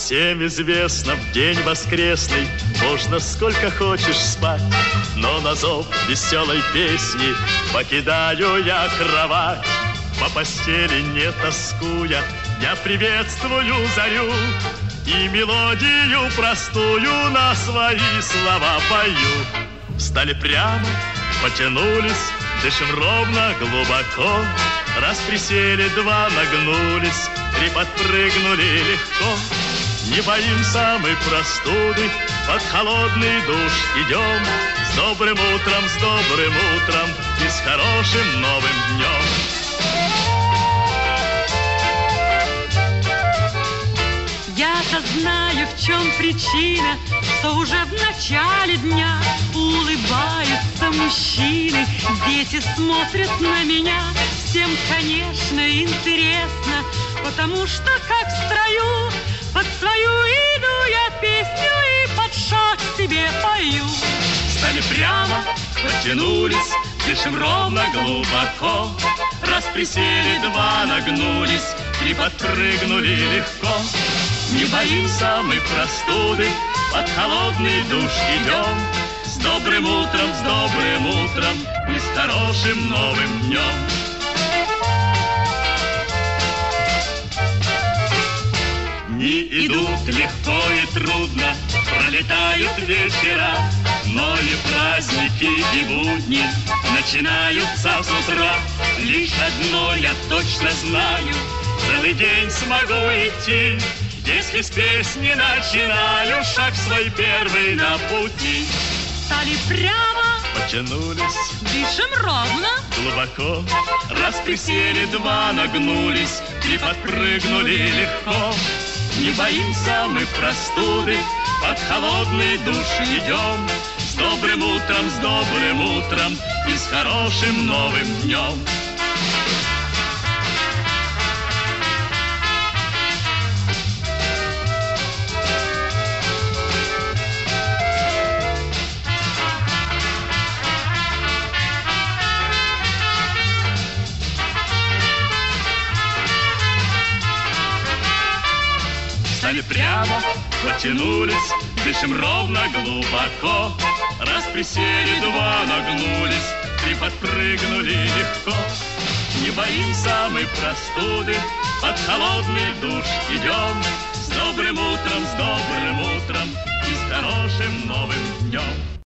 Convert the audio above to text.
Всем известно, в день воскресный можно сколько хочешь спать, но на зов веселой песни покидаю я кровать. По постели не тоскуя, я приветствую зарю и мелодию простую на свои слова пою. Встали прямо, потянулись, дышим ровно, глубоко. Раз присели, два нагнулись, три подпрыгнули легко. Не боимся мы простуды, под холодный душ идем. С добрым утром и с хорошим новым днем. Я-то знаю, в чем причина, что уже в начале дня улыбаются мужчины, дети смотрят на меня. Всем, конечно, интересно, потому что как в строю под свою иду я песню и под шаг себе пою. Встали прямо, потянулись, дышим ровно, глубоко. Раз присели, два нагнулись, три подпрыгнули легко. Не боимся мы простуды, под холодный душ идем. С добрым утром и с хорошим новым днем. Дни идут легко и трудно, пролетают вечера, но и праздники, и будни начинаются с утра. Лишь одно я точно знаю, целый день смогу идти, если с песни начинаю шаг свой первый на пути. Стали прямо, потянулись, дышим ровно, глубоко. Раз присели, два нагнулись, три подпрыгнули легко. Не боимся мы простуды, под холодный душ идем. С добрым утром и с хорошим новым днем. Встали прямо, потянулись, дышим ровно, глубоко. Раз присели, два нагнулись, три подпрыгнули легко. Не боимся мы простуды, под холодный душ идем. С добрым утром и с хорошим новым днем.